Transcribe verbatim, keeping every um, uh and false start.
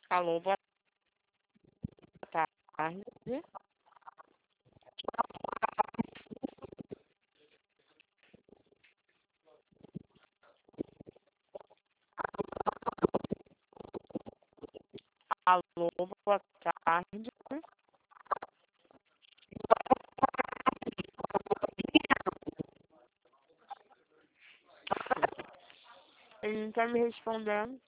Alô, boa tarde. Alô, boa tarde. Ele não tá me respondendo.